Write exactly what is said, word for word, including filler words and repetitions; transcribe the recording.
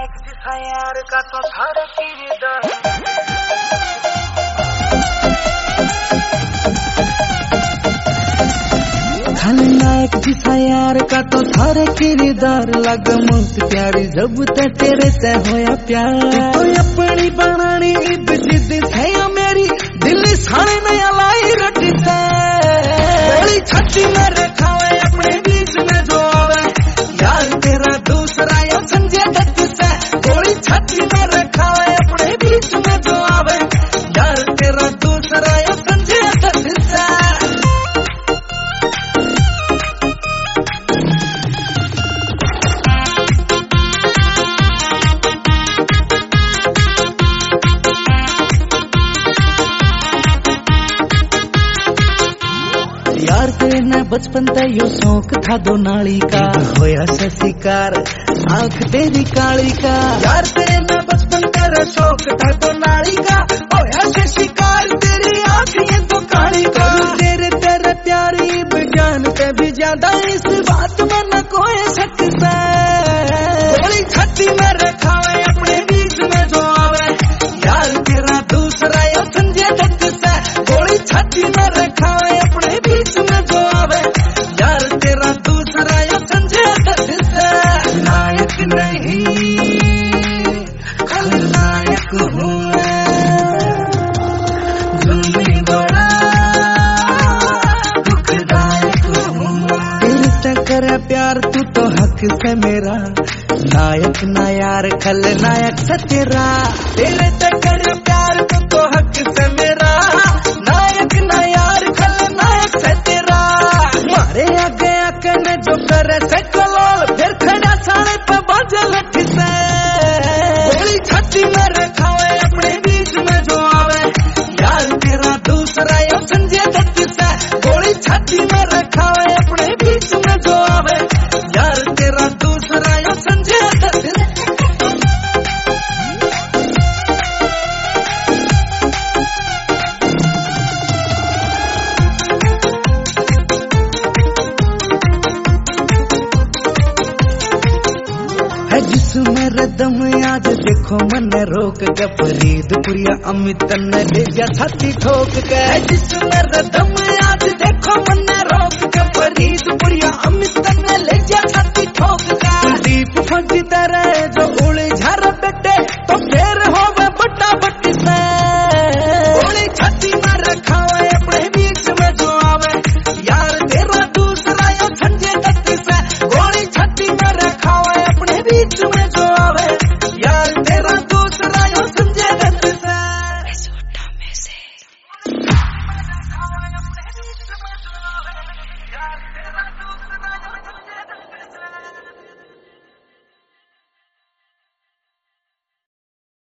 खलनायक जिसा यार का तो हर किरदार खलनायक जिसा यार का तो थारे किरदार लग मुफ्त प्यारी जब ते तेरे ते होया प्यार तो अपनी बनानी इब जिद है या मेरी दिल सारे नया लाई रटी ते गोली छाती में रखा है अपने बीच में जो आवे यार तेरा दूसरा या संजय दत्त से गोली छाती में रखा है अपने बीच में जो आवे यार तेरा दूसरा या संजय दत्त से यार तेरे ने बचपन ते यो शौक था दो नाली का होया से शिकार आंख तेरी काली का यार तेरे ने बचपन तेरा शौक था दो नाली का होया से शिकार तेरी आंख ये तो काली का तेरे तेरे प्यारी विज्ञान पे भी ज्यादा इस बात में न कोई शक से गोली छाती में रखा है अपने बीच में जो आवे यार तेरा दूसरा या संजय दत्त से गोली छाती में रखा है अपने बीच में जो आवे यार तेरा दूसरा या संजय दत्त से नायक नहीं खलनायक हूँ जुल्मी बड़ा दुखदायक हूँ तेरे से करे प्यार तू तो हक से मेरा नायक ना यार खलनायक से तेरा तेरे से करे प्यार तू तो हक से मेरा नायक ना यार खलनायक से तेरा मारे आगे आके ने जो करे से कलोल फिर खड़ा सारे पे बाजे लठ से गोली छाती में रखा है अपने बीच में जो आवे यार तेरा दूसरा या संजय दत्त से गोली छाती में रखा है अपने बीच में जो आवे यार तेरा दूसरा या संजय दत्त से है जिसमें रदम आज देखो मन रोक के फरीदपुरिया अमित ने ले गया छाती ठोक के है जिसमें रदम आज देखो मन रोक के फरीदपुरिया अमित ने ले गया छाती ठोक के दीप फंसी तरह जो